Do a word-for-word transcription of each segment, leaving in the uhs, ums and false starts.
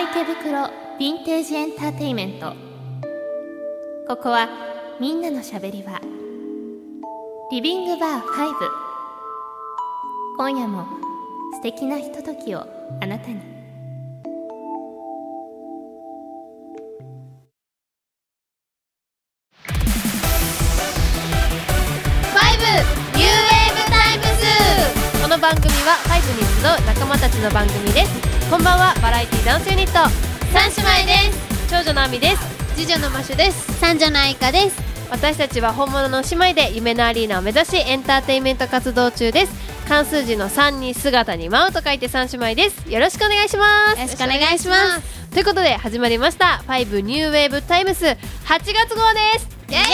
池袋ヴィンテージエンターテイメント。ここはみんなのしゃべり場、リビングバーファイブ。今夜も素敵なひとときをあなたに。この番組はファイブに集う仲間たちの番組です。こんばんは、バラエティダンスユニット三姉妹です。長女のあみです。 次女のマシュです。 三女のあいかです。 私たちは本物の姉妹で夢のアリーナを目指しエンターテインメント活動中です。漢数字のさんに姿に舞うと書いて三姉妹です。よろしくお願いします。 よろしくお願いします。 ということで始まりましたファイブニューウェーブタイムスはちがつ号です。 イエイ。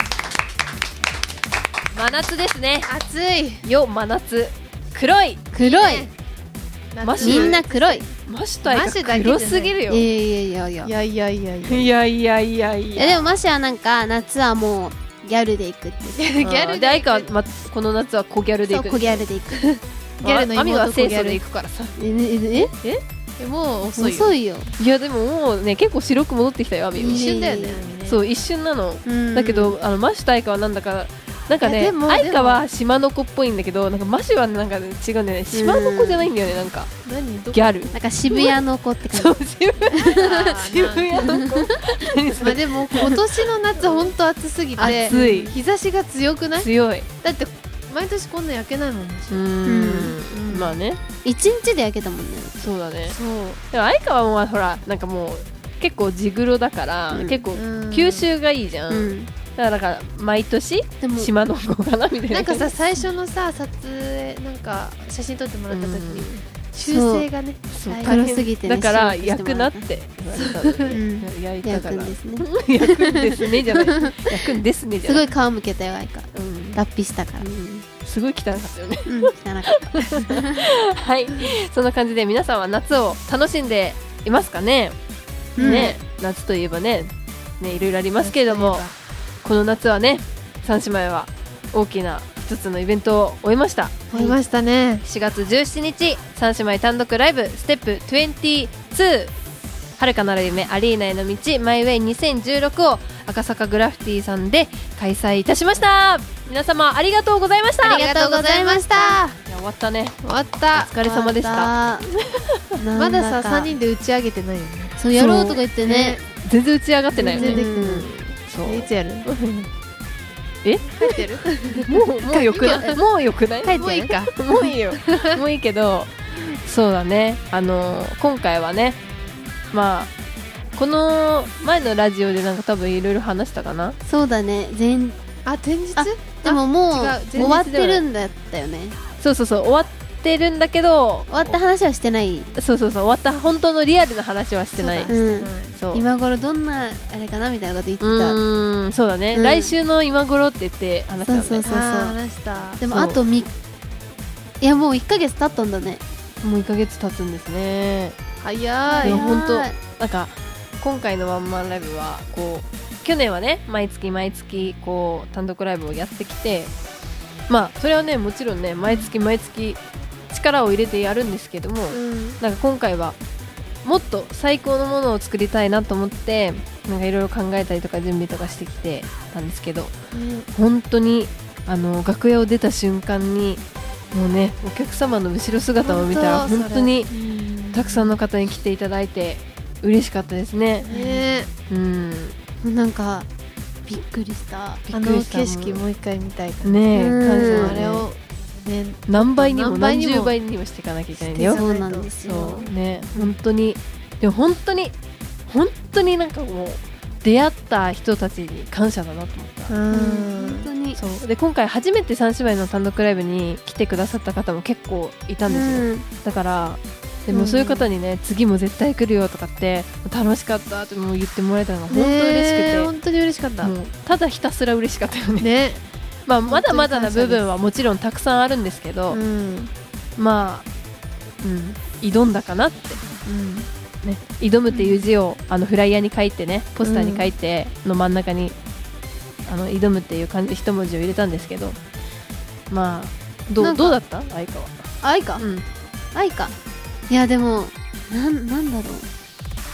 真夏ですね。 暑いよ、真夏。黒い黒い、 マシュみんな黒い。 マシュとアイカ黒すぎるよ。 いやいやいやいやいやいやいやいやいやいやいやいや。 でもマシはなんか夏はもうギャルで行くってギャルでアイカは、ま、この夏は小ギャルで行く。 そう、小ギャルで行く。 ギャルの妹アミは小ギャル清楚で行くからさ。 ええええもう遅いよ。 遅いよ。 いやでももうね結構白く戻ってきたよアミは。 一瞬だよね。 そう一瞬なの。 うんだけどあのマシュとアイカはなんだかなんかね、 いやでもアイカは島の子っぽいんだけど、なんかマシュはなんか違うんだよね。島の子じゃないんだよね、なんか何どこギャル。 なんか渋谷の子ってそう感じ。 渋谷あー渋谷の子。何それまあでも今年の夏ほんと暑すぎて暑い日差しが強くない？ 強い。 だって毎年こんな焼けないもんね。 うーんうんまあね、 一日で焼けたもんね。 そうだね。 そうでもアイカはもうほらなんかもう結構地黒だから、 うん結構うん吸収がいいじゃん。 うん。 だからなんか毎年でも島の子かなみたいな。 なんかさ最初のさ撮影なんか写真撮ってもらった時に修正がねそう大変黒すぎてね。 だから白くして焼くなって言われたのうんね。焼いた焼からくんですね。 焼くんですねじゃない焼くんですねじゃすごないい皮むけたよ、あいか。 うん脱皮したから。 うんすごい汚かったよね。 うん、汚かった。 はい、そんな感じで皆さんは夏を楽しんでいますかね。 うんね、夏といえばね、ねいろいろありますけれども、この夏はね、三姉妹は大きな一つのイベントを終えました。 終えましたね。 しがつじゅうしちにち、三姉妹単独ライブステップにじゅうに遥かなる夢アリーナへの道マイウェイにせんじゅうろくを赤坂グラフィティさんで開催いたしました。皆様ありがとうございました。 ありがとうございました。 いや終わったね。 終わったお疲れ様でした。 まだささんにんんで打ち上げてないよね。 そうやろうとか言ってね。 全然打ち上がってないよね。 全然できてないうんそういつやる？ え帰ってる？ もうもうよくないもうよくない帰ってもういいかもういいよもういいけど、そうだね、あのー今回はね、まあこの前のラジオでなんか多分いろいろ話したかな。 そうだね。全あ前日？ あでももう違う前日終わってるんだったよね。 そうそうそう終わってるんだけど、 終わった話はしてない。 そうそうそう終わった本当のリアルな話はしてない。 そうだうんそう今頃どんなあれかなみたいなこと言ってうた。 ーんそうだね、 うん来週の今頃って言って話したよね。 そうそうあー話した。 そうでもあとみいやもういっかげつ経ったんだね。 もういっかげつ経つんですね。 早いい。 や本当はいなんか今回のワンマンライブはこう去年はね毎月毎月こう単独ライブをやってきて、まあそれはねもちろんね毎月毎月力を入れてやるんですけども、 うんなんか今回はもっと最高のものを作りたいなと思ってなんかいろいろ考えたりとか準備とかしてきてたんですけど、本当にあの楽屋を出た瞬間にもうねお客様の後ろ姿を見たら本当本当にうんたくさんの方に来ていただいて嬉しかったですね。 ねうんなんかびっくりした。 びあのっくりした景色もう一回見たいからねえうん感謝のねあれをね何倍にも何倍にも何十倍にもしていかなきゃいけないんだよ。 そうなんですよ。 そうね本当にでも本当に本当になんかもう出会った人たちに感謝だなと思った。 うん本当に。 そうで今回初めて三姉妹の単独ライブに来てくださった方も結構いたんですよ、 うんだからでもそういう方にね、次も絶対来るよとかって楽しかったってもう言ってもらえたのが本当嬉しくて、 ねえ本当に嬉しかったもうただひたすら嬉しかったよねねまあまだまだな部分はもちろんたくさんあるんですけど、 うんまあ、うん、挑んだかなって、ね、挑むっていう字をあのフライヤーに書いてねポスターに書いての真ん中にあの挑むっていう感じで一文字を入れたんですけど、まあどなんかうどうだった相川。 愛かうん愛か。いやでもなんなんだろう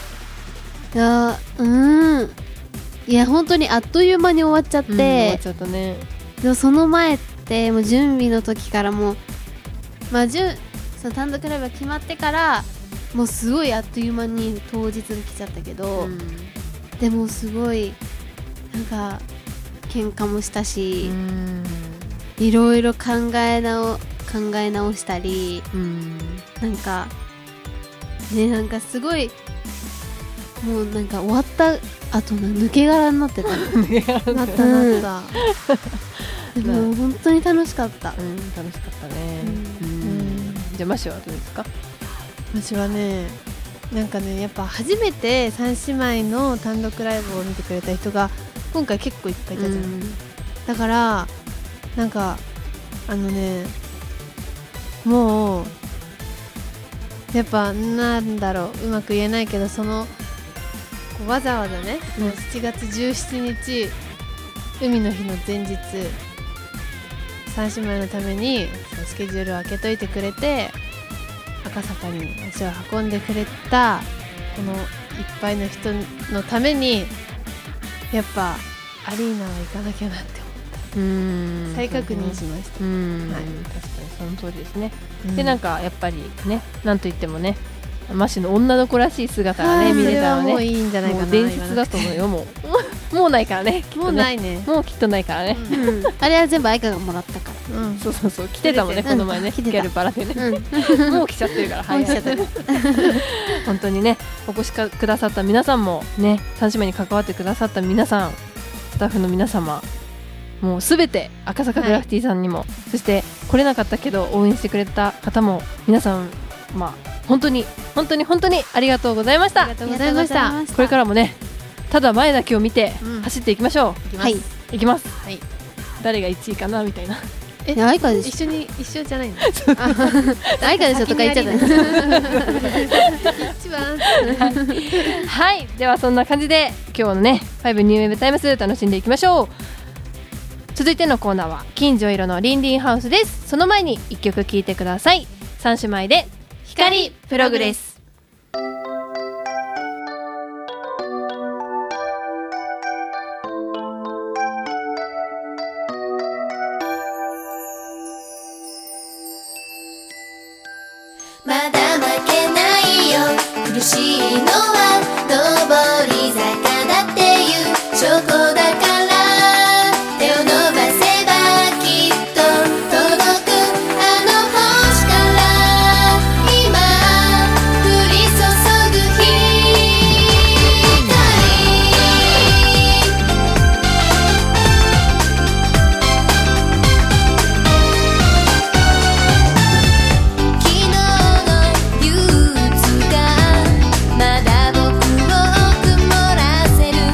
いやうーんいや本当にあっという間に終わっちゃって、 うん、終わっちゃったね。 でもその前ってもう準備の時からもうまあじゅその単独ライブが決まってからもうすごいあっという間に当日が来ちゃったけど、 うん、 でもすごいなんか喧嘩もしたし、 うん、 いろいろ考え直考え直したり、 うん、 なんかねなんかすごいもうなんか終わった後の抜け殻になってたのなったなった、 うん、でも本当に楽しかった、 うん、楽しかったね、 うんうん、じゃあマシはどうですか？ 私はねなんかねやっぱ初めて三姉妹の単独ライブを見てくれた人が今回結構いっぱいいたじゃん、うん、だからなんかあのねもうやっぱなんだろううまく言えないけどそのわざわざね、うん、もうしちがつじゅうしちにち海の日の前日三姉妹のためにスケジュールを空けといてくれて赤坂に足を運んでくれたこのいっぱいの人のためにやっぱアリーナは行かなきゃなって思った。うーん再確認しました。 うーん、はい、確かにその通りですね、うん、でなんかやっぱりねなんといってもねマシの女の子らしい姿がね見れたらねもういいんじゃないかな。 もう伝説だと思うよ。もうもうないからねきっとねもうないねもうきっとないからね、 うん、あれは全部愛花がもらったから、 うん、そうそうそう来てたもんね、うん、この前ねギャルバラでね、うん、もう来ちゃってるからはい本当にねお越しくださった皆さんもね三姉妹に関わってくださった皆さんスタッフの皆様もうすべて赤坂グラフィティさんにも、はい、そして来れなかったけど応援してくれた方も皆さんまあ本当に本当に本当にありがとうございました。 ありがとうございました。 これからもねただ前だけを見て走っていきましょう、 うん、はい行きます、 はい、 誰がいちいかなみたいな。 え愛花でしょ一緒に一緒じゃないの愛花でしょとか言っちゃった一番はいではそんな感じで今日のねファイブニューウェブタイムス楽しんでいきましょう。続いてのコーナーは金城色のリンリンハウスです。その前にいっきょく聴いてください。三姉妹で光プログレス。 まだ負けないよ苦しいのは上り坂だっていう証拠だから手を伸ばせばきっと届くあの星から今降り注ぐ昨日の憂鬱がまだ僕を曇らせる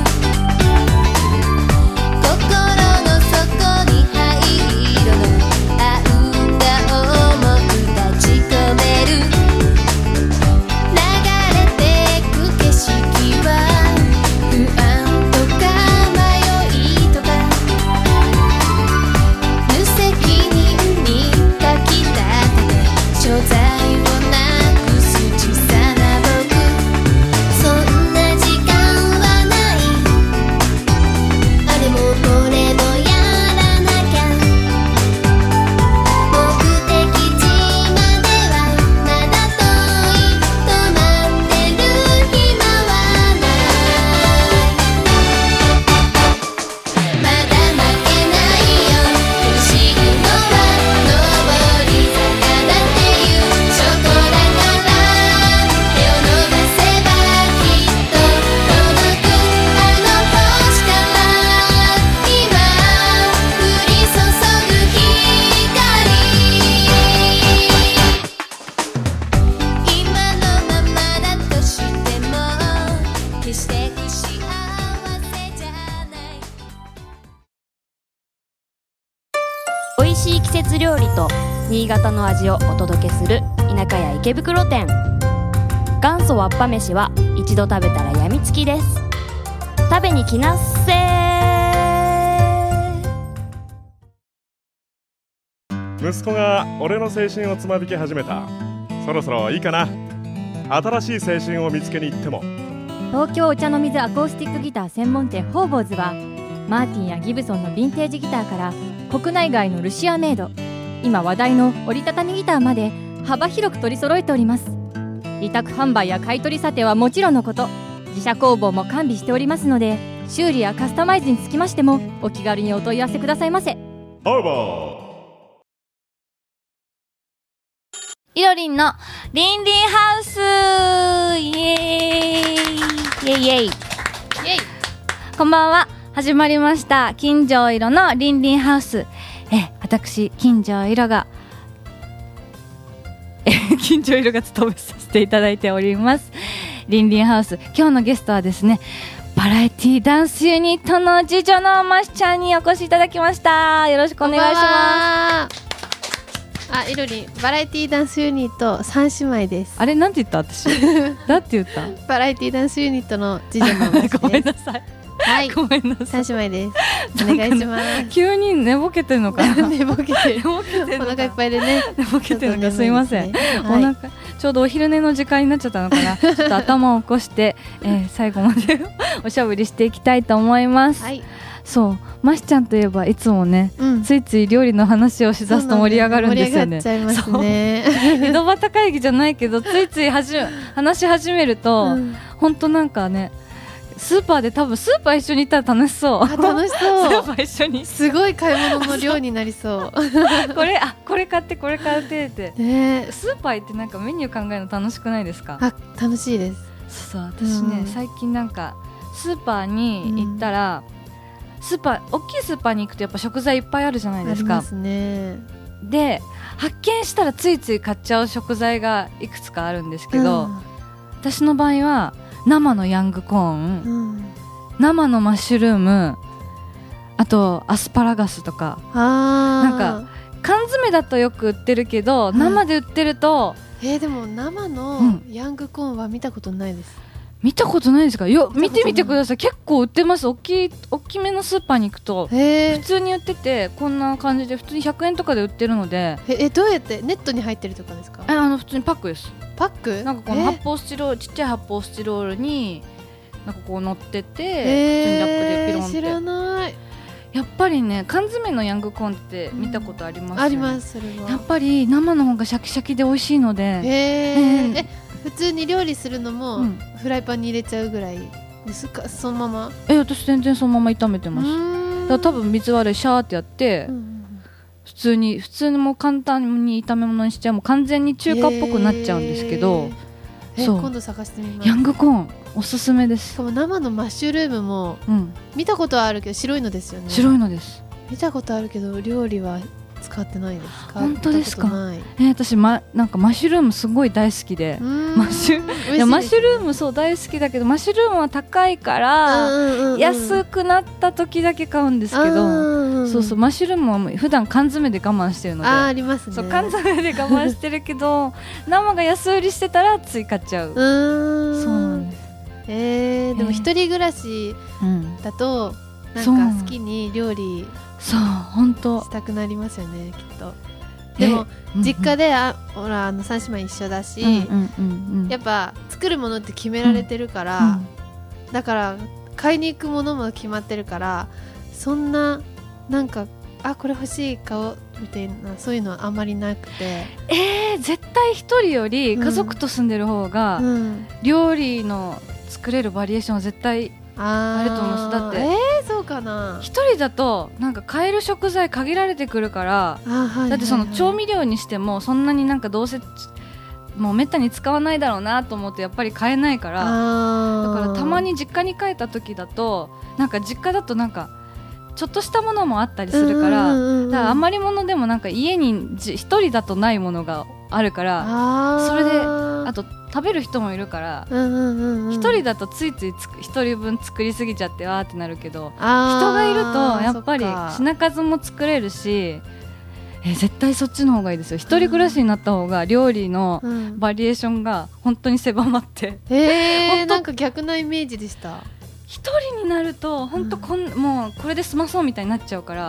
心の底に灰色のあうんだ重く立ち込める流れてく景色は不安とか迷いとか無責任にかきたてて所在をなくす小さな僕そんな時間はないあれもこれもやらなきゃ目的地まではまだ遠い止まってる暇はないまだ負けないよ苦しいのは上り坂だっていう証拠だから手を伸ばせばきっと届くあの星から今降り注ぐ光今のままだとしても決して不幸せじゃない美味しい季節料理と新潟の味をお届けする田舎屋池袋店。元祖わっぱ飯は一度食べたらやみつきです。食べに来なっせー。 息子が俺の青春をつまびき始めた。そろそろいいかな。新しい青春を見つけに行っても東京お茶の水アコースティックギター専門店ホーボーズはマーティンやギブソンのヴィンテージギターから国内外のルシアメイド、今話題の折りたたみギターまで幅広く取り揃えております。委託販売や買い取り査定はもちろんのこと、自社工房も完備しておりますので、修理やカスタマイズにつきましてもお気軽にお問い合わせくださいませ。 ハーバーいろりんのリンリンハウス、イエーイイエイイエイイエイ、こんばんは。始まりました金城色のリンリンハウス。え私金城色がえ金城色が務めさせていただいておりますリンリンハウス。今日のゲストはですね、バラエティダンスユニットの次女のましちゃんにお越しいただきました。よろしくお願いします。 あ、いろりん、バラエティダンスユニット三姉妹です。 あれなんて言った私だって言ったバラエティダンスユニットの次女のましです。 ごめんなさい。 はい、 ごめんなさい。 三姉妹です。お願いします。 急に寝ぼけてるのかな寝ぼけてる。 寝ぼけてるのかお腹いっぱいでね。 寝ぼけてるのかすいません。 はい、 お腹ちょうどお昼寝の時間になっちゃったのかな。ちょっと頭を起こして、えー、最後までおしゃべりしていきたいと思います。 はい。 そう、ましちゃんといえばいつもね、 うん、 ついつい料理の話をしだすと盛り上がるんですよね。 盛り上がっちゃいますね。 井戸端会議じゃないけどついついはじ話し始めると、うん、ほんとなんかね、スーパーで多分スーパー一緒に行ったら楽しそう。 あ、楽しそう。 スーパー一緒にすごい買い物の量になりそうこれあこれ買ってこれ買ってって、 ね、 スーパー行ってなんかメニュー考えるの楽しくないですか？ あ、楽しいです。 そう、私ね、うん、最近なんかスーパーに行ったら、うん、スーパー大きいスーパーに行くとやっぱ食材いっぱいあるじゃないですか。 ありますね。 で発見したらついつい買っちゃう食材がいくつかあるんですけど、うん、私の場合は生のヤングコーン、うん、生のマッシュルーム、あとアスパラガスとか、 あなんか缶詰だとよく売ってるけど、うん、生で売ってると、 えー、でも生のヤングコーンは見たことないです。 見たことないですか？よ見てみてください。結構売ってます。大きい大きめのスーパーに行くと普通に売ってて、こんな感じで普通にひゃくえんとかで売ってるので。 ええ、どうやってネットに入ってるとかですか？ え、あの普通にパックです。 パック？ なんかこの発泡スチロール、ちっちゃい発泡スチロールになんかこう乗ってて、普通にラップでピロンって。 知らない。 やっぱりね、缶詰のヤングコーンって見たことありますよね。 あります。それはやっぱり生の方がシャキシャキで美味しいので。 へー、え、普通に料理するのも、うん、フライパンに入れちゃうぐらいですか？そのまま？ え、私全然そのまま炒めてます。だから多分水割りシャーってやって、うん、普通に普通にもう簡単に炒め物にしちゃう、もう完全に中華っぽくなっちゃうんですけど、 えー、そう、今度探してみます。 ヤングコーンおすすめです。 しかも生のマッシュルームも、うん、見たことはあるけど白いのですよね。 白いのです。 見たことあるけど料理は使ってないですか？ 本当ですか？えー、私、ま、なんかマッシュルームすごい大好きで、マッシュいやマッシュルームそう大好きだけど、マッシュルームは高いから安くなった時だけ買うんですけど、そうそう、マッシュルームは普段缶詰で我慢してるので、 あ、ありますね。 そう、缶詰で我慢してるけど生が安売りしてたらつい買っちゃう。うーん、そうなんです。 えー、でも一人暮らしだと、うん、なんか好きに料理そう本当したくなりますよね、きっと。でも、うんうん、実家であほらあの三姉妹一緒だし、うんうんうんうん、やっぱ作るものって決められてるから、うんうん、だから買いに行くものも決まってるから、そんななんかあこれ欲しい買おうみたいなそういうのはあんまりなくて、 えー、絶対一人より家族と住んでる方が、うん、料理の作れるバリエーションは絶対あると思います。だって、 えー、そうかな。 一人だとなんか買える食材限られてくるから、はいはいはい、だってその調味料にしてもそんなになんかどうせもうめったに使わないだろうなと思ってやっぱり買えないから、だからたまに実家に帰った時だとなんか実家だとなんかちょっとしたものもあったりするから、うんうんうん、だから余り物でもなんか家に一人だとないものがあるから、それであと食べる人もいるから一、うんうんうん、人だとついつい一人分作りすぎちゃってわーってなるけど、人がいるとやっぱり品数も作れるし、え絶対そっちの方がいいですよ。一人暮らしになった方が料理のバリエーションが本当に狭まって、 うん、えー、なんか逆なイメージでした。 一人になると本当こん、うん、もうこれで済まそうみたいになっちゃうから、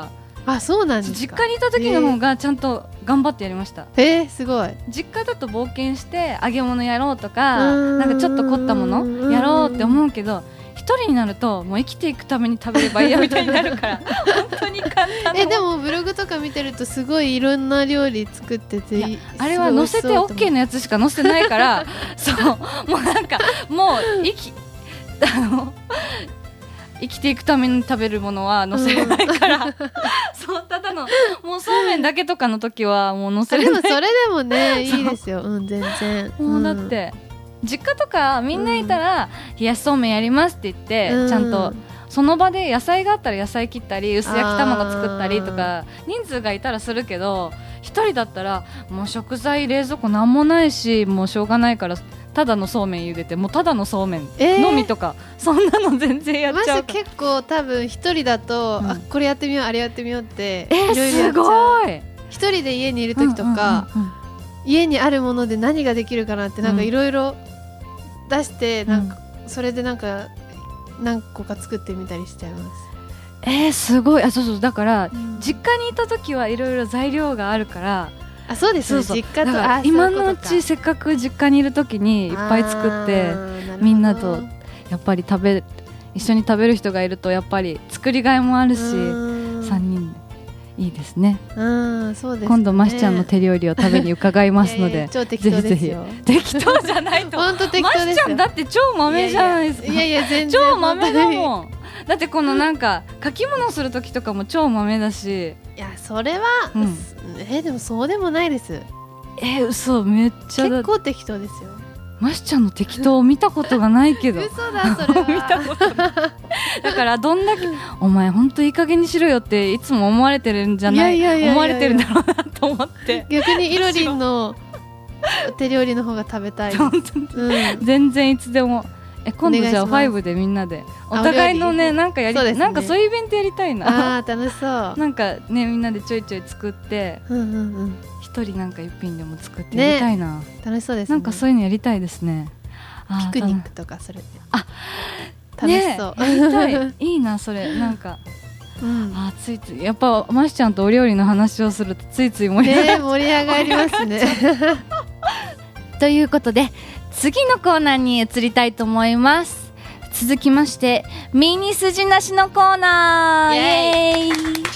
あ、そうなんですか。 実家にいた時の方がちゃんと頑張ってやりました。 えー、すごい。 実家だと冒険して揚げ物やろうとか、 うんなんかちょっと凝ったものやろうって思うけど、一人になるともう生きていくために食べればいいやみたいになるから本当に簡単な。 え、でもブログとか見てるとすごいいろんな料理作ってて、 いやあれは載せて OK のやつしか載せてないからそうもうなんかもう生きあの生きていくために食べるものは載せれないから、うん、そうただのもうそうめんだけとかの時はもう載せれない。 でもそれでもねいいですよ。うん、全然もうだって、うん、実家とかみんないたら、うん、冷やしそうめんやりますって言って、うん、ちゃんとその場で野菜があったら野菜切ったり薄焼き卵作ったりとか人数がいたらするけど、一人だったらもう食材冷蔵庫なんもないしもうしょうがないからただのそうめん茹でてもうただのそうめんのみとか、えー、そんなの全然やっちゃう。 マジ結構多分一人だと、うん、あこれやってみようあれやってみようってえー、 いろいろやっちゃう。 すごい。 一人で家にいる時とか、うんうんうんうん、家にあるもので何ができるかなってなんかいろいろ出して、うん、なんかそれでなんか何個か作ってみたりしちゃいます。 えー、すごい。あ、そうそうだから、うん、実家にいた時はいろいろ材料があるから。 あ、そうですね。実家とか今のうちせっかく実家にいる時にいっぱい作ってみんなとやっぱり食べ一緒に食べる人がいるとやっぱり作りがいもあるしさんにんいいですね。 うんそうですね。 今度ましちゃんの手料理を食べに伺いますのでいやいや超適当ですよ。 ぜひぜひ適当じゃないと本当適当ですよ。 ましちゃんだって超豆じゃないですか。 いやいや全然超豆だもん。だってこのなんか書き物する時とかも超豆だし。 いやそれは、うん、えー、でもそうでもないです。 えー、嘘めっちゃだ結構適当ですよ。 ましちゃんの適当を見たことがないけど嘘だそれは見たことないだからどんだけお前ほんといい加減にしろよっていつも思われてるんじゃない、いやいやいやいや思われてるんだろうなと思って逆にいろりんの手料理の方が食べたい、うん、 全然いつでもえ今度じゃあファイブでみんなでお互いのねなんかやりそうですね、なんかそういうイベントやりたいな。 あー楽しそうなんかねみんなでちょいちょい作って一、うんうん、人なんか一品でも作ってやりたいな、 ね、楽しそうですね。 なんかそういうのやりたいですね。 ピクニックとかそれであ楽しそう、 ね、やりたいいいなそれなんか、うん、あついついやっぱましちゃんとお料理の話をするとついつい盛り上がる、 ね、盛り上がりますねということで次のコーナーに移りたいと思います。続きましてミニ筋なしのコーナーイエーイ。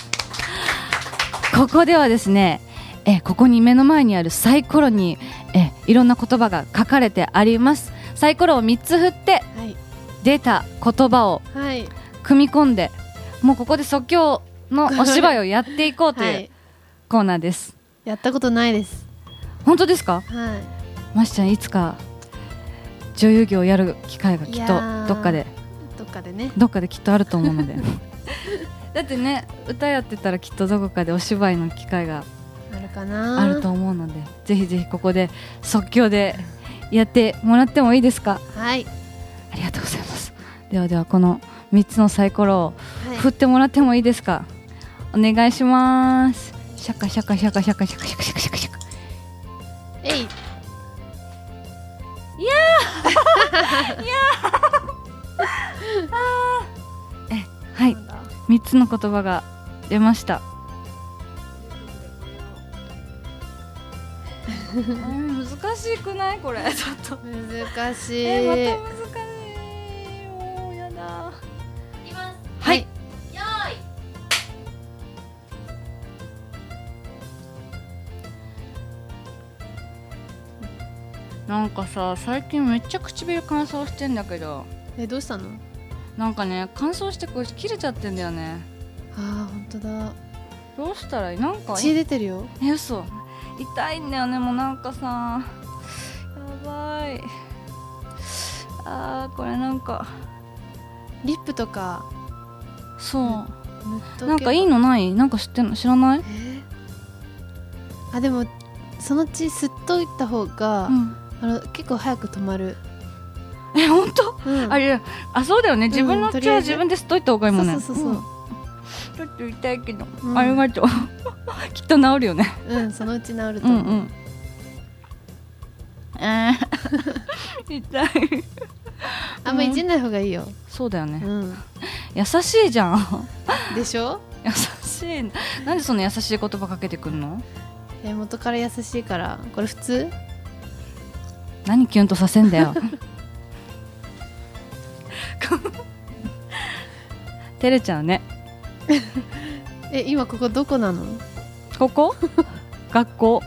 ここではですねえここに目の前にあるサイコロにえいろんな言葉が書かれてあります。サイコロをみっつ振って、はい、出た言葉を組み込んで、はい、もうここで即興のお芝居をやっていこうというコーナーです。 やったことないです。 本当ですか？ はい。 ましちゃんいつか女優業をやる機会がきっとどっかでどっかでねどっかできっとあると思うのでだってね歌やってたらきっとどこかでお芝居の機会があるかなあると思うのでぜひぜひここで即興でやってもらってもいいですか？ はい、 ありがとうございます。ではではこのみっつのサイコロを振ってもらってもいいですか？はい、お願いします。シャカシャカシャカシャカシャカシャカシャカシャカシャカえいいやーいやーあーえはいみっつの言葉が出ました難しくないこれちょっと難しいえまた難しいもうやだいきます。 はい、 よーいなんかさ最近めっちゃ唇乾燥してんだけどえどうしたの？ なんかね乾燥してこう切れちゃってんだよね。 あーほんとだ。 どうしたらいい？なんか血出てるよ。 え嘘痛いんだよねもうなんかさやばいあーこれなんかリップとかそうなんかいいのない？なんか知ってんの？知らない？ えー、あでもその血吸っといた方が、うんあの結構早く止まる。 え本当、 うん、 あれあそうだよね自分の血は自分で吸っといた方がいいもんね。 そうそうそうそう、うん、 ちょっと痛いけど、うん、ありがとうきっと治るよね。 うんそのうち治ると思う。うん、うん、 えー、痛いあんまいじんない方がいいよ。 そうだよね、 うん、 優しいじゃんでしょ？ 優しい。なんでそんな優しい言葉かけてくんの？ え元から優しいから。これ普通？ 何キュンとさせんだよ。照れちゃうね。 え今ここどこなの？ ここ？学校。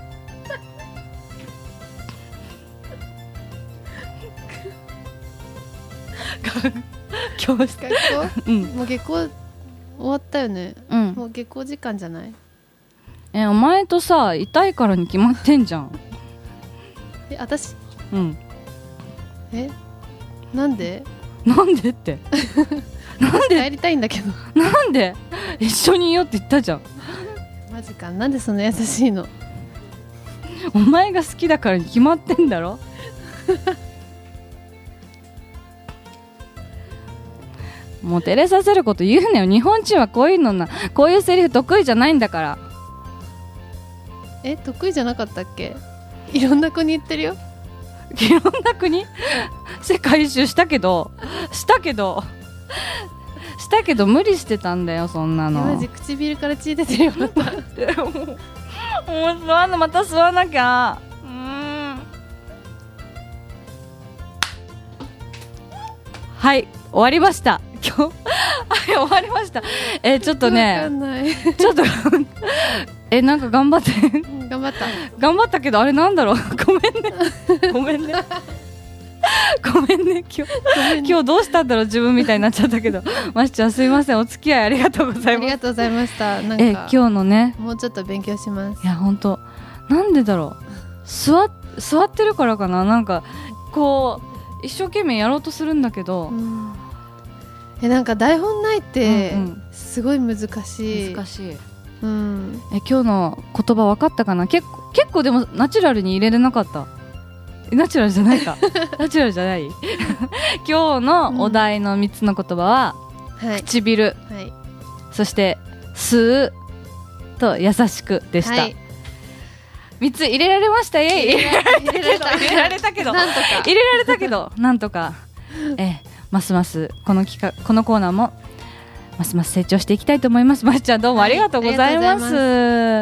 教室。 学校？ うん。 もう下校終わったよね。 うん。 もう下校時間じゃない？ えお前とさ痛いからに決まってんじゃん。 え私？ うん。 えなんで？ なんでって。なんで帰りたいんだけど。 なんで一緒にいようって言ったじゃん。 マジか。なんでそんな優しいの？ お前が好きだからに決まってんだろ。もう照れさせること言うなよ。日本人はこういうのな、こういうセリフ得意じゃないんだから。 え得意じゃなかったっけ？いろんな国行ってるよ。 いろんな国世界一周したけどしたけどしたけど無理してたんだよそんなの。 マジ唇から血出てるよ。またもう吸わんの、また吸わなきゃ。うーんはい終わりました今日。はい終わりました。えー、ちょっとわかねんない。 ちょっとえなんか頑張って頑張った。 頑張ったけどあれなんだろう。ごめんねごめんねごめんね今日ごめんね今日どうしたんだろう自分みたいになっちゃったけどましちゃんすいません、お付き合いありがとうございあります。 がとうございました。なんえか今日のねもうちょっと勉強します。 いや本当なんでだろう、座っ座ってるからかな。なんかこう一生懸命やろうとするんだけど、 うん、えなんか台本ないってうんうんすごい難しい。 難しい。 うん、 え今日の言葉分かったかな。結構結構でもナチュラルに入れれなかった。えナチュラルじゃないかナチュラルじゃない今日のお題のみっつの言葉は、 はい、 唇、 はい、 そして吸うと優しくでした、はい、みっつ入れられました。イエイ入れられたけどなんとか入れられたけどなんとかえますますこの企画このコーナーもますます成長していきたいと思います。ましちゃんどうもありがとうございます。はい、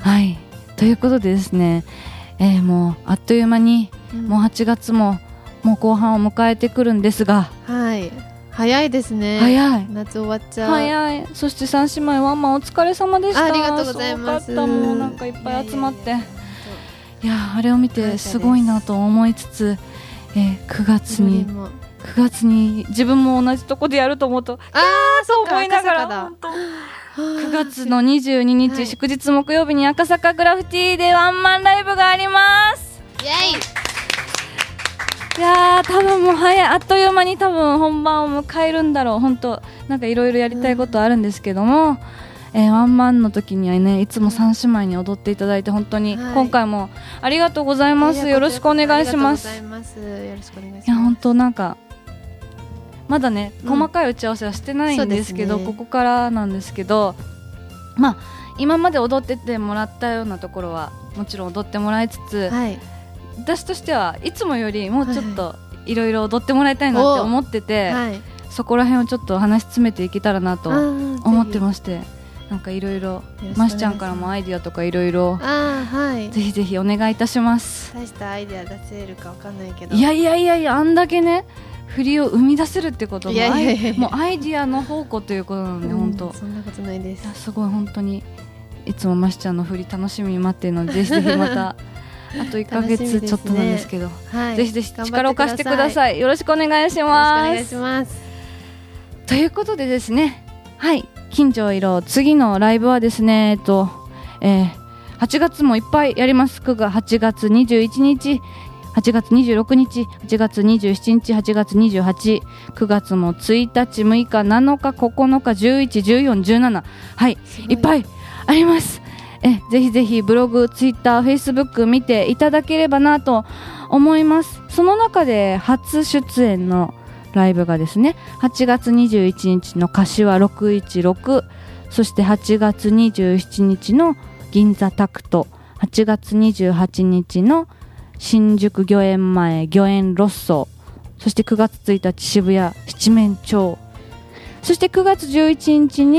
はい、ということでですね、えー、もうあっという間に、うん、もうはちがつももう後半を迎えてくるんですが、 はい早いですね。 早い夏終わっちゃう。早い。そして三姉妹ワンマンお疲れ様でした。 ありがとうございます。 すごかった。もうなんかいっぱい集まっていやいやあれを見てすごいなと思いつつ、えー、くがつにくがつに自分も同じとこでやると思うとああそう思いながら本当くがつのにじゅうににち、はい、祝日木曜日に赤坂グラフィティでワンマンライブがあります。 イエイ。 いやー多分もう早いあっという間に多分本番を迎えるんだろう。本当なんかいろいろやりたいことあるんですけども、うんえー、ワンマンの時にはねいつも三姉妹に踊っていただいて本当に、はい、今回もありがとうございます。よろしくお願いします。 よろしくお願いします。 いや本当なんかまだね、うん、細かい打ち合わせはしてないんですけど、ね、ここからなんですけど、まあ今まで踊っててもらったようなところはもちろん踊ってもらいつつ、はい、私としてはいつもよりもうちょっといろいろ踊ってもらいたいなって思ってて、はい、そこら辺をちょっと話し詰めていけたらなと思ってまして、なんかいろいろましちゃんからもアイディアとかいろいろぜひぜひお願いいたします。 大したアイディア出せるかわかんないけど、 いやいやいやいやあんだけね振りを生み出せるってことも、いやいやいやもうアイディアの宝庫ということなので、うん、本当そんなことないです。 いやすごい本当にいつもましちゃんの振り楽しみに待っているのでぜひぜひまたあといっかげつちょっとなんですけど、ねはい、ぜひぜひ力を貸してください。よろしくお願いします。 よろしくお願いします。 ということでですね、はい近所色次のライブはですねえっと、えー、はちがつもいっぱいやります。くがはちがつにじゅういちにちはちがつにじゅうろくにちはちがつにじゅうしちにちはちがつにじゅうはちくがつもついたちむいかなのかここのかじゅういちじゅうよんじゅうななはいいっぱいあります。えぜひぜひブログツイッターフェイスブック見ていただければなと思います。その中で初出演のライブがですねはちがつにじゅういちにちの柏ろくいちろく、そしてはちがつにじゅうしちにちの銀座タクト、はちがつにじゅうはちにちの新宿御苑前御苑ロッソ、そしてくがつついたち渋谷七面鳥、そしてくがつじゅういちにちに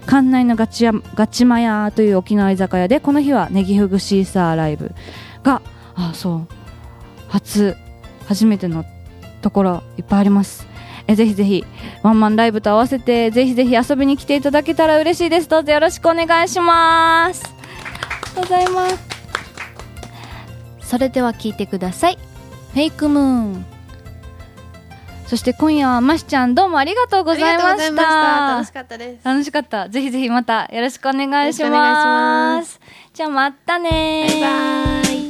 館内のガチやガチマヤという沖縄居酒屋で、この日はネギフグシーサーライブが、あそう初初めてのところいっぱいあります。えぜひぜひワンマンライブと合わせてぜひぜひ遊びに来ていただけたら嬉しいです。どうぞよろしくお願いします。ありがとうございます。それでは聞いてください。フェイクムーン。そして今夜はましちゃんどうもありがとうございました。 ありがとうございました。楽しかったです。 楽しかった。ぜひぜひまたよろしくお願いします。 よろしくお願いします。 じゃあまたね。 バイバイ。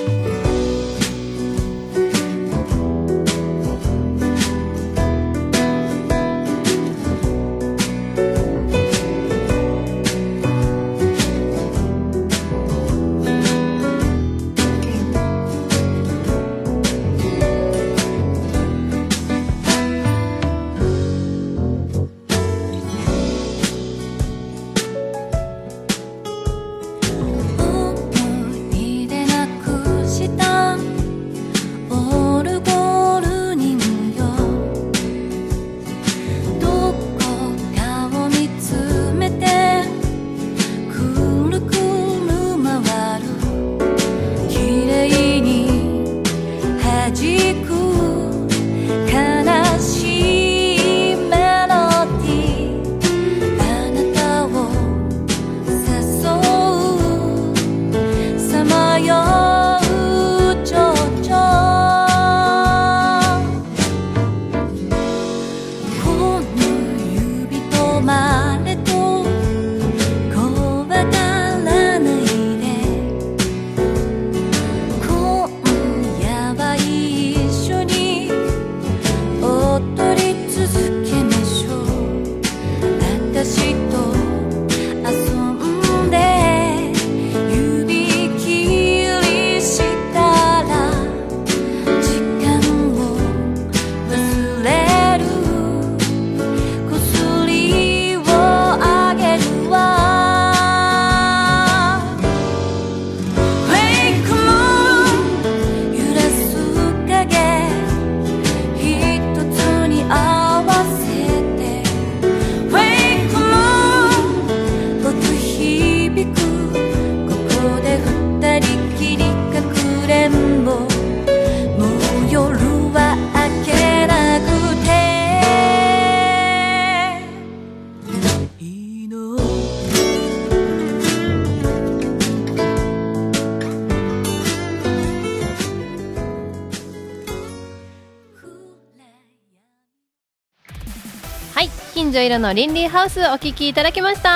近所色のリンリンハウスお聞きいただきました。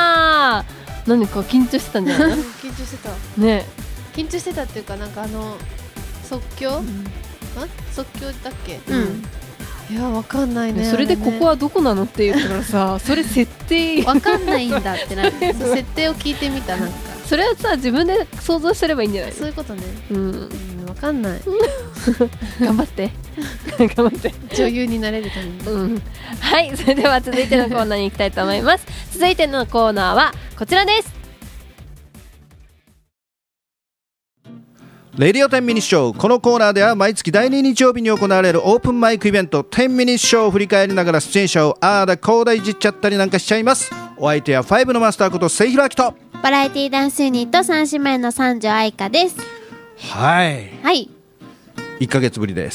何か緊張してたんじゃないの？ 緊張してたね。 緊張してたっていうか、なんかあの即興、うん、あ即興だっけ？ うん、 いやわかんないね。 それでここはどこなのって言ったからさ、それ設定わかんないんだってなって設定を聞いてみた。なんかそれはさ自分で想像すればいいんじゃない？ そういうことね。 うん、 うん、わかんない。 頑張って頑張って女優になれるために、 うん、はい。それでは続いてのコーナーに行きたいと思います。続いてのコーナーはこちらです。 レディオテンミニッショー。このコーナーでは毎月だいに日曜日に行われるオープンマイクイベントテンミニッショーを振り返りながら出演者をあーだこーだいじっちゃったりなんかしちゃいます。お相手はファイブのマスターこと末広明とバラエティダンスユニット三姉妹の三女愛花です。 はいはいいっかげつぶりです。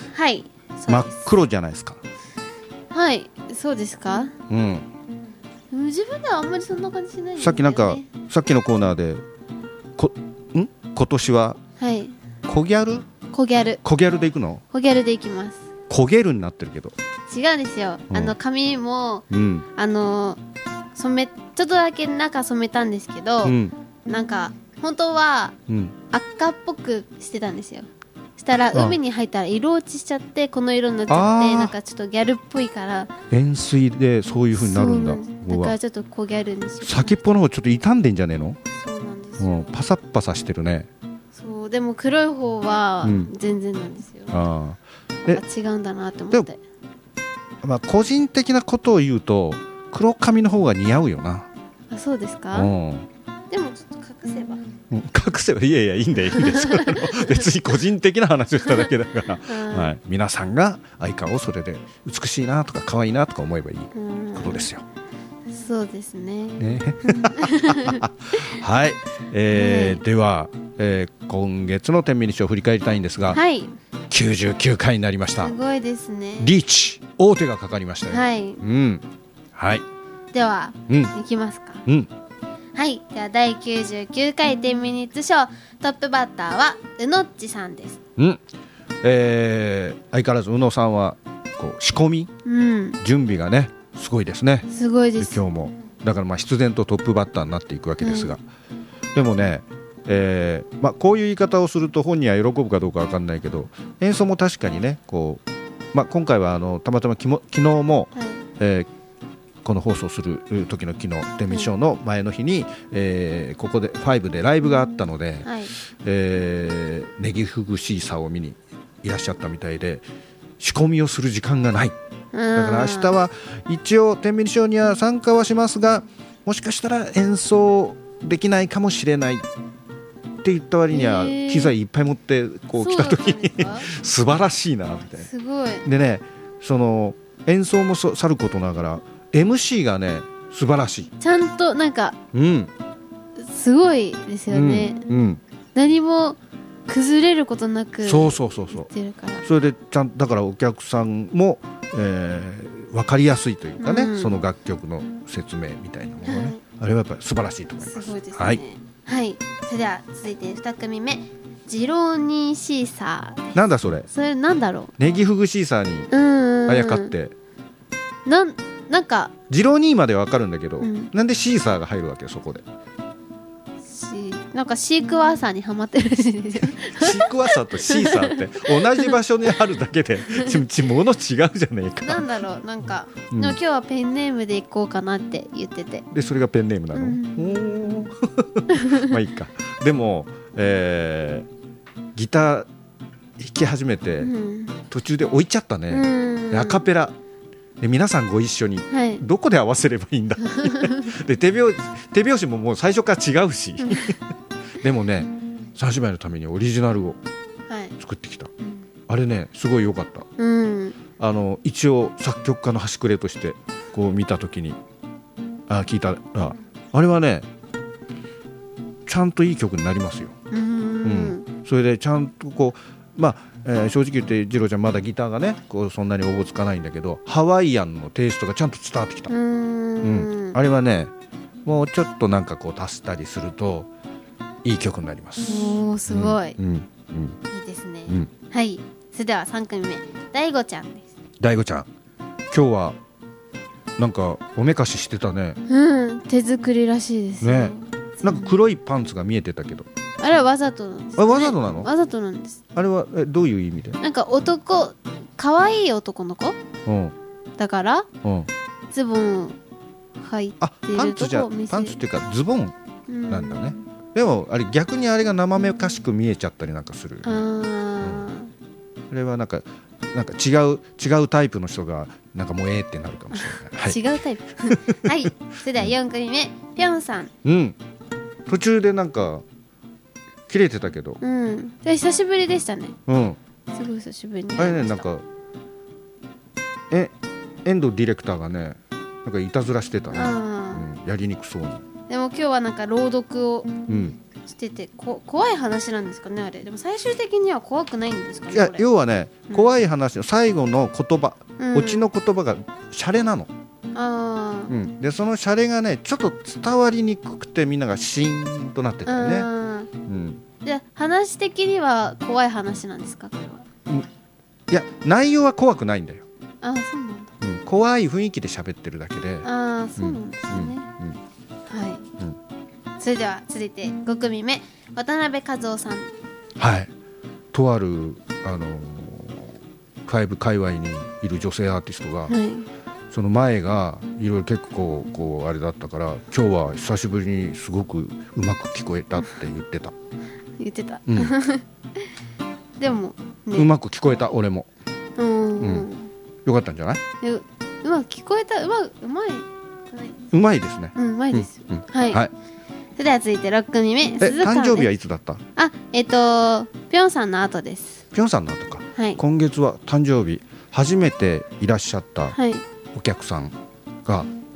はい真っ黒じゃないですか。 はいそうですか。 うん自分ではあんまりそんな感じしないんだよね。 さっきなんかさっきのコーナーでこん今年ははい小ギャル小ギャル小ギャルでいくの？ 小ギャルでいきます。 小ゲルになってるけど違うんですよ、うん、あの髪も、 うん、 あの染めちょっとだけ中染めたんですけど、うん、なんか本当は赤っぽくしてたんですよ。したら海に入ったら色落ちしちゃってこの色になっちゃって、なんかちょっとギャルっぽいから塩水でそういう風になるんだ。 だからちょっと小ギャルにしよう。 先っぽの方ちょっと傷んでんじゃねえの？ そうなんですよ、 うん、パサッパサしてるね。 そうでも黒い方は全然なんですよ、うん、ああ違うんだなって思って。 まあ、個人的なことを言うと黒髪の方が似合うよな。 あそうですか、うん、でもちょっと隠せば、 うん、隠せばいやいやいいんだよいいんです別に個人的な話をしただけだから、はい、皆さんが相川をそれで美しいなとか可愛いなとか思えばいいことですよ。 そうですね。 ねはい、えーはい、では、えー、今月の天秤賞を振り返りたいんですが、 はい、 きゅうじゅうきゅうかいになりました。 すごいですね。 リーチ大手がかかりましたよ。 はい、 うん、はい、 では、うん、いきますか。 うん、 はい、ではだいきゅうじゅうきゅうかい天秤賞トップバッターはうのっちさんです。 うん、えー、相変わらずうのさんはこう仕込み、うん、準備がねすごいですね。 すごいです。 今日もだからまあ必然とトップバッターになっていくわけですが、うん、でもね、えーまあ、こういう言い方をすると本人は喜ぶかどうか分かんないけど、演奏も確かにねこう、まあ、今回はあのたまたまきも昨日も、はい、えー、この放送する時の昨日天秤賞の前の日に、えー、ここでファイブでライブがあったので、はい、えー、ネギフグシーサーを見にいらっしゃったみたいで、仕込みをする時間がない。だから明日は一応天秤賞には参加はしますが、もしかしたら演奏できないかもしれないって言った割には機材いっぱい持ってこう来た時に素晴らしいなみたいな。 すごい。 でね、その演奏もさることながら エムシー がね素晴らしい。 ちゃんとなんか、うん、すごいですよね、うんうん、何も崩れることなく。 そうそうそうそう。それでちゃんだからお客さんも、えー、分かりやすいというかね、うん、その楽曲の説明みたいなものね、はい、あれはやっぱり素晴らしいと思います。 すごいですね。 はい、 はい、それでは続いてに組目、ジローニーシーサーです。 なんだそれ。 それなんだろう。 ネギフグシーサーにあやかってなんなんかジローニーまでは分かるんだけど、うん、なんでシーサーが入るわけそこで。 なんかシークワーサーにハマってるらしいですよ。 シークワーサーとシーサーって同じ場所にあるだけでもの違うじゃねえか。 なんだろう、なんか、うん、今日はペンネームでいこうかなって言ってて、 でそれがペンネームなの、うん、おまあいいか。でも、えー、ギター弾き始めて、うん、途中で置いちゃったね、うん、アカペラで皆さんご一緒に、はい、どこで合わせればいいんだで 手拍子、手拍子ももう最初から違うしでもね三姉妹のためにオリジナルを作ってきた、はい、あれねすごい良かった、うん、あの一応作曲家の端くれとしてこう見たときにあ聞いたらあれはねちゃんといい曲になりますよ、うんうん、それでちゃんとこうまあえー、正直言ってジローちゃんまだギターがねこうそんなにおぼつかないんだけどハワイアンのテイストがちゃんと伝わってきた。うーん、うん、あれはねもうちょっとなんかこう足したりするといい曲になります。 おーすごい、うんうん、いいですね、うん、はい。それではさん組目、大悟ちゃんです。 大悟ちゃん今日はなんかおめかししてたね。 うん、手作りらしいですね。 ね、なんか黒いパンツが見えてたけどあれはわざとなんです、ね、 あわざとなの。 わざとなんです。 あれはえどういう意味で。 なんか男可愛い男の子、うん、だから、うん、ズボン履いてるとこを見せる。 パンツっていうかズボンなんだね、うん、でもあれ逆にあれが生めかしく見えちゃったりなんかする。あ、うん、あれはなんかなんか違う違うタイプの人がなんかもうええってなるかもしれない、はい、 違うタイプはい。それではよん組目、ぴょんさん。 うん、途中でなんか切れてたけど、 うん、で久しぶりでしたね。うん、すごい久しぶりに。 あれねなんかえ遠藤ディレクターがねなんかいたずらしてたね、うん、やりにくそうに。 でも今日はなんか朗読をしてて、うん、こ怖い話なんですかねあれ。でも最終的には怖くないんですかね。 いや要はね、うん、怖い話の最後の言葉、うん、オチの言葉がシャレなの。あ、うん、でそのシャレがねちょっと伝わりにくくてみんながシーンとなってたよね。うん、 で話的には怖い話なんですかこれは。うん、 いや内容は怖くないんだよ。 あ、そうなんだ、 うん、怖い雰囲気で喋ってるだけで。 あ、そうなんですね、うんうんうん、はい、うん、それでは続いてご組目、渡辺和夫さん。 はい、とあるあのー、ファイブ界隈にいる女性アーティストが、はい、その前がいろいろ結構こうあれだったから今日は久しぶりにすごくうまく聞こえたって言ってた言ってた、うん、でも、 ね、うまく聞こえた俺も。うん、うん、よかったんじゃない。 う, うまく聞こえた。うまうまいうまいですね。 うん、うまいです、うんうん、はい、はい。それでは続いてろく組目、鈴川。誕生日はいつだった。 あ、えっ、ー、とぴょんさんの後です。 ぴょんさんの後か、はい、今月は誕生日初めていらっしゃった、はい、お客さんが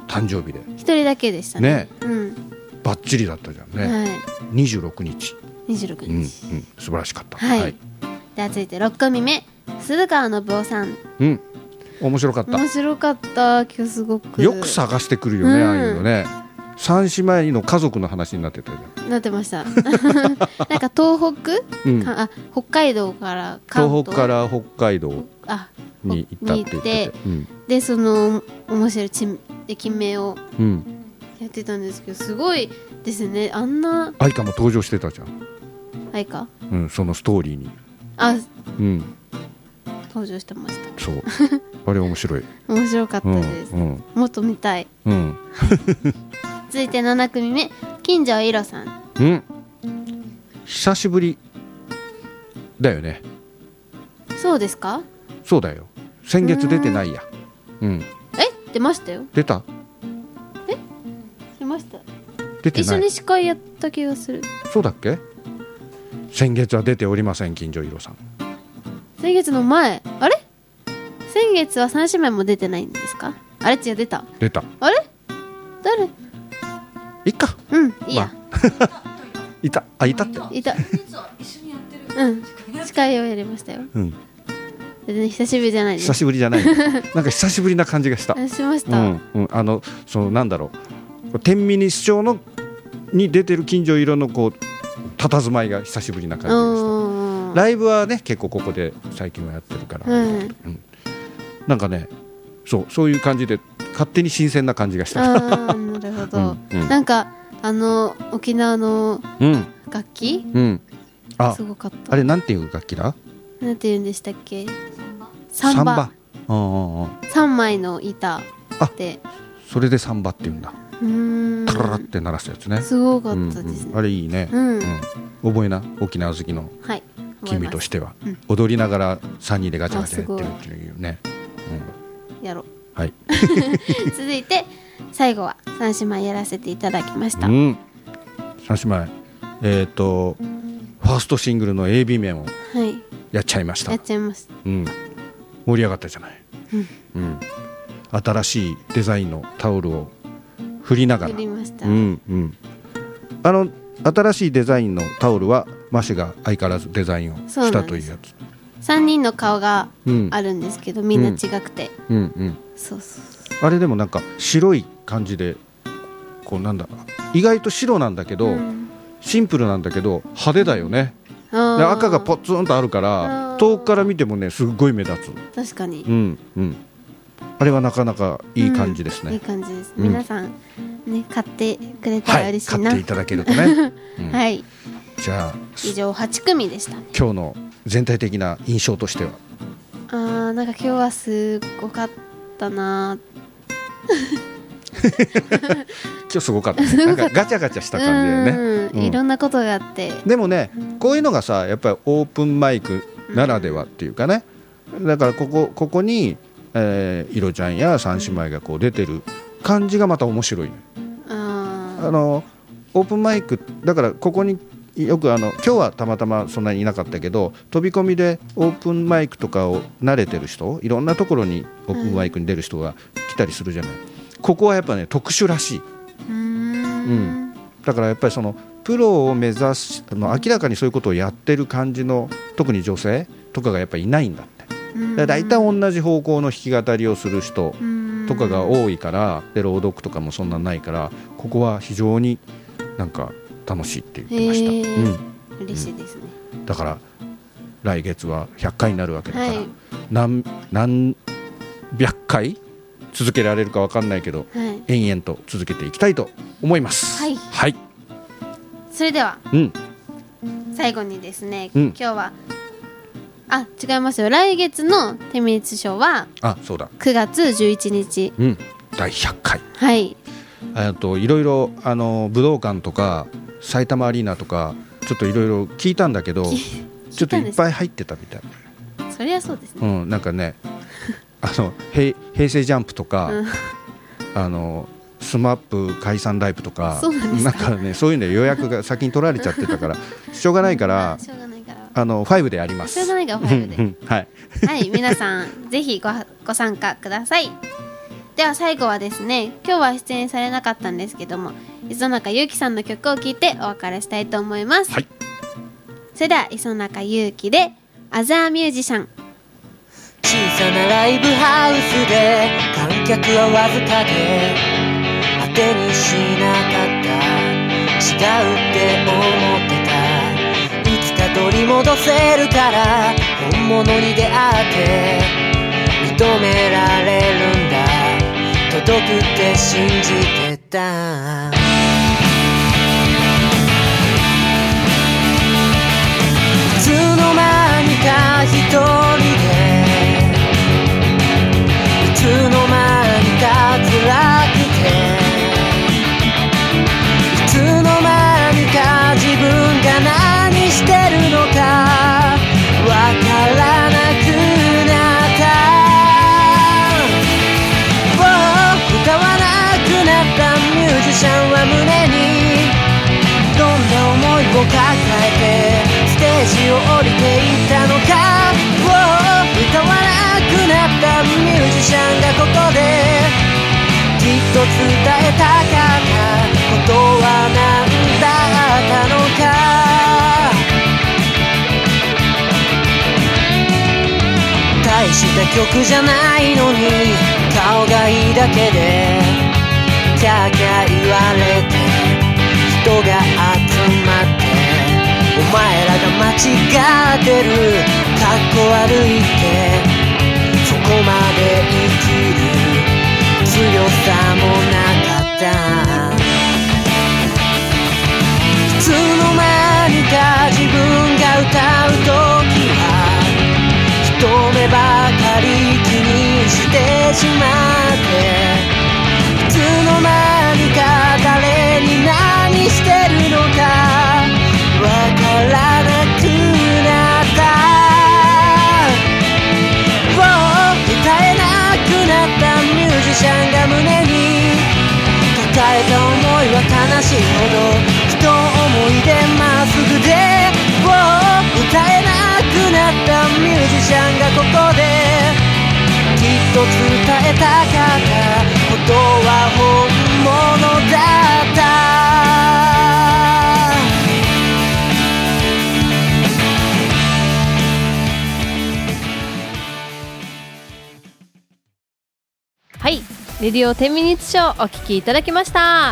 誕生日で一人だけでしたね。 ね、 うん、 バッチリだったじゃんね、 はい、 にじゅうろくにちにじゅうろくにち、 うんうん、素晴らしかった。 はい、 はい、 では続いてろっくみめ、鈴川信夫さん。 うん、面白かった。 面白かった。今日すごくよく探してくるよね、うん、ああいうのね。三姉妹の家族の話になってたじゃん。 なってましたなんか東北、うん、あ北海道から関東、 東北から北海道に行ったって言ってて、 うん、でその面白い地駅名をやってたんですけど、すごいですね。あんな愛花も登場してたじゃん。 愛花、 うん、そのストーリーにあ、 うん、 登場してました。 そうあれ面白い面白かったです、うんうん、もっと見たい、うん、続いてななくみめ、金城いろさん。うん、 久しぶりだよね。 そうですか。 そうだよ、先月出てないや。うん、 え、出ましたよ。 出た。 え、出ました。 出てない。 一緒に司会やった気がする。 そうだっけ。先月は出ておりません、金城いろさん。 先月の前、あれ先月は三姉妹も出てないんですか。あれ、違う、出た出た。 あれ誰。 いっか、 うん、いいや、 まあ、いた、あ、いたっていたうん、司会をやりましたよ、うん、で久しぶりじゃないです。 久しぶりじゃないなんか久しぶりな感じがしたしました、 うんうん、あの、そのなんだろう、天秤師匠のに出てる金城色のこう佇まいが久しぶりな感じでした。ライブはね結構ここで最近はやってるから、うんうん、なんかね、そうそういう感じで勝手に新鮮な感じがした。 あ、なるほど、うんうん、なんかあの沖縄の楽器、うんうん、あ、すごかった。 あれなんていう楽器だ。 なんていうんでしたっけ。サンバ。サンバ、ああ、三枚の板で、 それでサンバっていうんだ。うーん、タララって鳴らすやつね。 すごかったですね、 うんうん、あれいいね、うんうん、覚えな、沖縄好きの君としては、はい、うん、踊りながらさんにんでガチャガチャやってるっていうね、 うん、やろう、 はい続いて最後は三姉妹やらせていただきました、うん、 三姉妹、えーとファーストシングルの エービー 面をやっちゃいました、 はい、やっちゃいました、 うん、盛り上がったじゃない、うんうん、新しいデザインのタオルを振りながら、振りました、うんうん、あの新しいデザインのタオルはマシが相変わらずデザインをしたというやつ。 さんにんの顔があるんですけど、うん、みんな違くて、うんうん、そうそうそう、 あれでもなんか白い感じでこうなんだ意外と白なんだけど、うん、シンプルなんだけど派手だよね。で赤がポツンとあるから遠くから見てもねすっごい目立つ。 確かに、 うんうん、あれはなかなかいい感じですね、 うん、いい感じです、うん、皆さん、ね、買ってくれたら嬉しいな、 はい、買っていただけるとね、 うん、はい、 じゃあ以上はちくみでした、ね、 今日の全体的な印象としては。 あー、なんか今日はすごかったな今日すごかったね。なんかガチャガチャした感じだよね、 うん、いろんなことがあって。 でもね、こういうのがさやっぱりオープンマイクならではっていうかね、だからここ、ここに、えー、いろちゃんや三姉妹がこう出てる感じがまた面白い、ね、ああのオープンマイクだからここによくあの今日はたまたまそんなにいなかったけど飛び込みでオープンマイクとかを慣れてる人、いろんなところにオープンマイクに出る人が来たりするじゃない、うん、ここはやっぱね特殊らしい。うーん、うん、だからやっぱりそのプロを目指すの明らかにそういうことをやってる感じの特に女性とかがやっぱりいないんだって。だいたい同じ方向の弾き語りをする人とかが多いからで朗読とかもそんなないからここは非常になんか楽しいって言ってました、うん、 嬉しいですね、 うん、だから来月はひゃっかいになるわけだから、はい、何, 何百回続けられるか分かんないけど、はい、延々と続けていきたいと思います。 はい、 はい、 それでは、うん、最後にですね、うん、今日はあ違いますよ、来月のテミニツショーはあそうだくがつじゅういちにち、 うん、だいひゃっかい、 はい、 といろいろあの武道館とか埼玉アリーナとかちょっといろいろ聞いたんだけどちょっといっぱい入ってたみたい。 そりゃそうですね、 うん、なんかねあの平, 平成ジャンプとか、うん、あのスマップ解散ライブとか、 そうなんですか、 なんかねそういうの予約が先に取られちゃってたからしょうがないからしょうがないからあのファイブでやります。 しょうがないからファイブではい、 はい、皆さんぜひ ご, ご参加ください。 では最後はですね、今日は出演されなかったんですけども、磯中優希さんの曲を聴いてお別れしたいと思います。 はい、 それでは磯中優希でアザーミュージシャン。 小さなライブハウスで観客はわずかで当てにしなかった、違うって思ってた、いつか取り戻せるから本物に出会って認められるんだ、届くって信じてた。いつの間にか一人で、いつの間にか辛くて、いつの間にか自分が何してるのかわからなくなった。歌わなくなったミュージシャンは胸にどんな思いを抱えてステージを降りていったのか。歌わなくなったミュージシャンがここできっと伝えたかったことは何だったのか。大した曲じゃないのに顔がいいだけでキャーキャー言われて人が集まって、お前らが間違ってる、かっこ悪いって、そこまで生きる強さもなかった。いつの間にか自分が歌うときは一目ばかり気にしてしまって、いつの間にか誰に何してるのかわからなくなった。歌えなくなったミュージシャンが胸に抱えた思いは悲しいほどふと思い出まっすぐで、歌えなくなったミュージシャンがここできっと伝えたかったことは本物だった。 はい、レディオテンミニッツショーお聞きいただきました。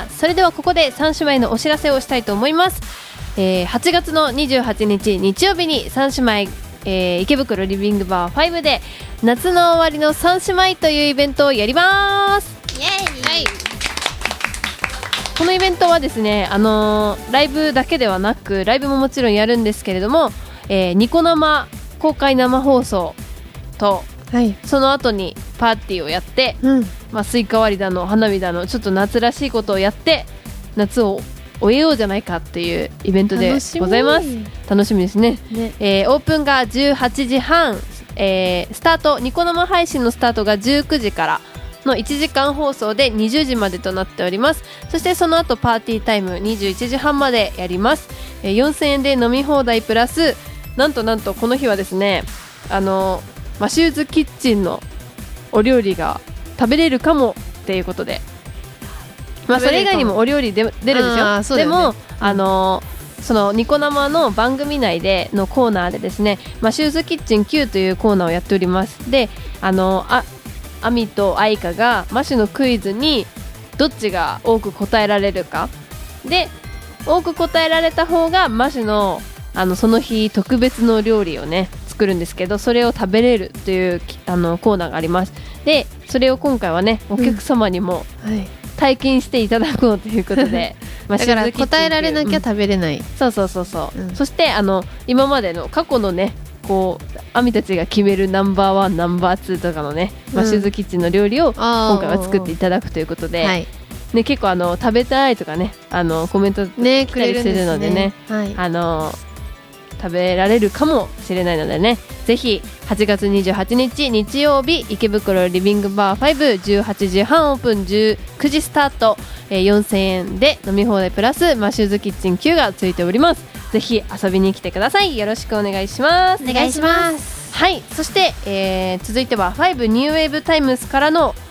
それではここで三姉妹のお知らせをしたいと思います。えー、はちがつのにじゅうはちにち日曜日に三姉妹、えー、池袋リビングバーごで夏の終わりの三姉妹というイベントをやります。 イエーイ、はい、 このイベントはですね、あのー、ライブだけではなくライブももちろんやるんですけれども、えー、ニコ生公開生放送と、はい、その後にパーティーをやって、うんまあ、スイカ割りだの花火だのちょっと夏らしいことをやって夏を終えようじゃないかっていうイベントでございます。楽しみですね。ね、えー、オープンがじゅうはちじはん、えー、スタートニコ生配信のスタートがじゅうくじからのいちじかん放送でにじゅうじまでとなっております。そしてその後パーティータイムにじゅういちじはんまでやります。えー、よんせんえんで飲み放題プラスなんとなんとこの日はですね、あのマシューズキッチンのお料理が食べれるかもっていうことで、まあ、それ以外にもお料理で出るんですよ。でもあのそのニコ生の番組内でのコーナーでですね、マシューズキッチン Q というコーナーをやっております。で、あのあアミとアイカがマシュのクイズにどっちが多く答えられるかで、多く答えられた方がマシュのあのその日特別の料理をね作るんですけど、それを食べれるというあのコーナーがあります。でそれを今回はねお客様にも体験していただこうということで、 うん、だから答えられなきゃ食べれない、うん、 そうそうそうそう、うん、そしてあの今までの過去のねこうアミたちが決めるナンバーワンナンバーツーとかのね、うん、マシューズキッチンの料理を今回は作っていただくということで、はいね、結構あの食べたいとかねあのコメント来たりするのでね、はい、あの食べられるかもしれないのでね、ぜひはちがつにじゅうはちにち日曜日池袋リビングバーごじゅうはちじはんオープンじゅうくじスタート、えー、よんせんえんで飲み放題プラスマシューズキッチン Q がついております。ぜひ遊びに来てください。よろしくお願いします。 お願いします。 はい、そして、えー、続いてはごニューウェーブタイムスからの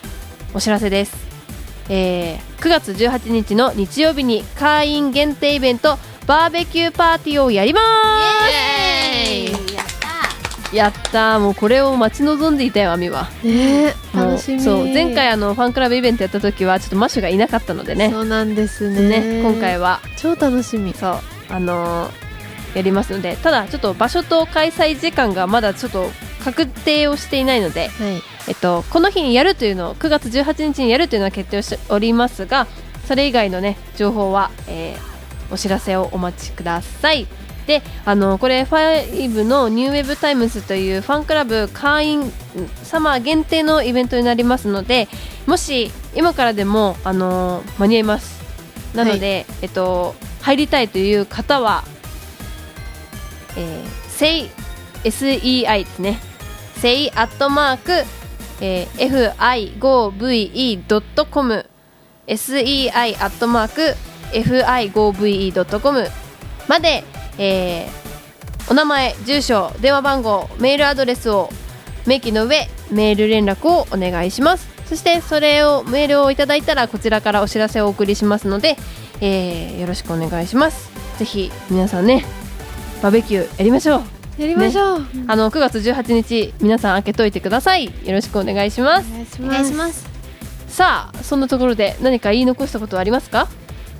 お知らせです。えー、くがつじゅうはちにちの日曜日に会員限定イベントバーベキューパーティーをやりまーす。イエーイ、やったやったー。もうこれを待ち望んでいたよ、アミは。 ね、楽しみ。 そう、前回あのファンクラブイベントやった時はちょっとマッシュがいなかったのでね。 そうなんですね。 ね、今回は超楽しみ。 そう、あのー、やりますので、ただちょっと場所と開催時間がまだちょっと確定をしていないので、 はい、 えっと、この日にやるというのをくがつじゅうはちにちにやるというのは決定をしておりますが、それ以外のね情報は、えー、お知らせをお待ちください。で、あのこれファイブのニューウェブタイムズというファンクラブ会員様限定のイベントになりますので、もし今からでも、あの間に合います。なので、はい、えっと、入りたいという方は、えー、セイ エスイーアイ ですね、セイアットマーク、えー、エフアイファイブイイードットコム エスイーアイ アットマーク エフアイファイブイイードットコム まで、えー、お名前、住所、電話番号、メールアドレスを明記の上メール連絡をお願いします。そしてそれをメールをいただいたらこちらからお知らせをお送りしますので、えー、よろしくお願いします。ぜひ皆さんね、バーベキューやりましょう。 やりましょう、 ね、あのくがつじゅうはちにち皆さん開けといてください。よろしくお願いします。 お願いします。 さあ、そんなところで何か言い残したことはありますか？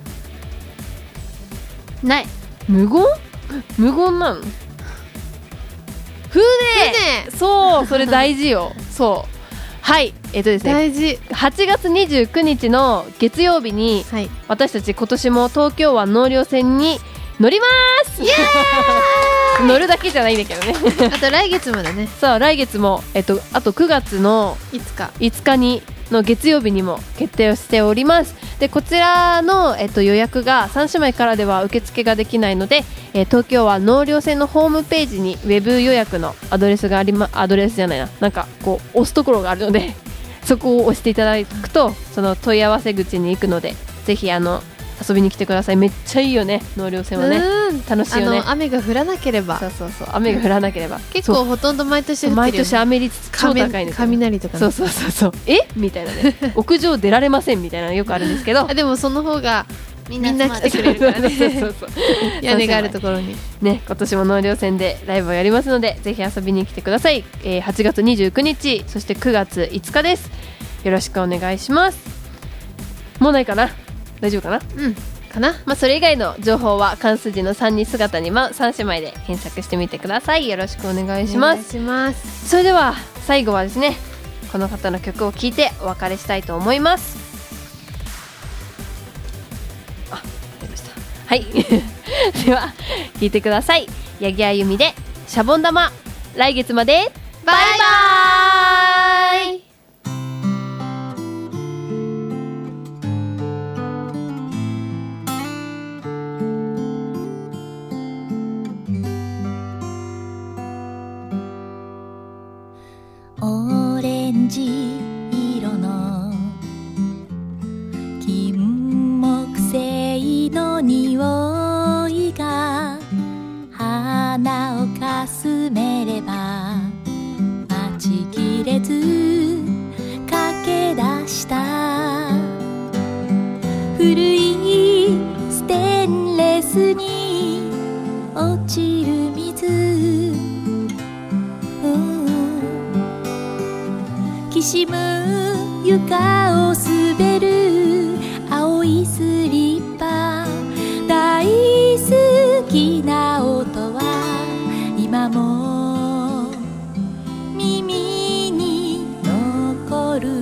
ない。 無言？無言なの？船！そう、それ大事よ。そう。はい、えっとですね、 大事。 はちがつにじゅうくにちの月曜日に、はい、私たち今年も東京湾納涼船に乗ります。イエーイ乗るだけじゃないんだけどねあと来月までね。 そう、来月も、えっと、あとくがつのいつかいつかにの月曜日にも決定をしております。で、こちらの、えっと、予約がさん姉妹からでは受付ができないので、えー、東京は納涼船のホームページにウェブ予約のアドレスがありま、アドレスじゃないな、なんかこう押すところがあるのでそこを押していただくとその問い合わせ口に行くので、ぜひあの遊びに来てください。めっちゃいいよね、納涼船はね。楽しいよね。 あの雨が降らなければ。 そうそうそう、雨が降らなければ結構ほとんど毎年降ってるよね。 毎年雨率超高いんですよ。 雷とかね。 そうそうそうそう、えみたいなね屋上出られませんみたいなのよくあるんですけどあ、でもその方がみんな来てくれるからねそうそうそう屋根があるところにね、今年も納涼船でライブをやりますので、ぜひ遊びに来てください。えー、はちがつにじゅうくにち、そしてくがついつかです。よろしくお願いします。もうないかな、大丈夫かな、 うんかな。 まあ、それ以外の情報は関数字のさんに姿に、ま、さん姉妹で検索してみてください。よろしくお願いします。 お願いします。 それでは最後はですね、この方の曲を聴いてお別れしたいと思います。あ、出ました。はいでは聴いてください。八木あゆみでシャボン玉。来月までバイバーイ。 オレンジ色の金木犀の匂いが鼻をかすめれば待ちきれず駆け出した。古いステンレスに落ちる水、きしむ床を滑る青いスリッパ、大好きな音は今も耳に残る。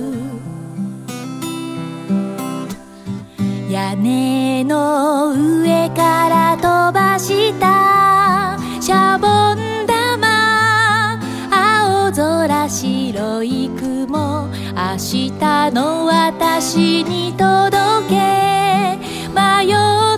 屋根の上から飛ばしたシャボン玉、青空白い雲、明日の私に届け迷う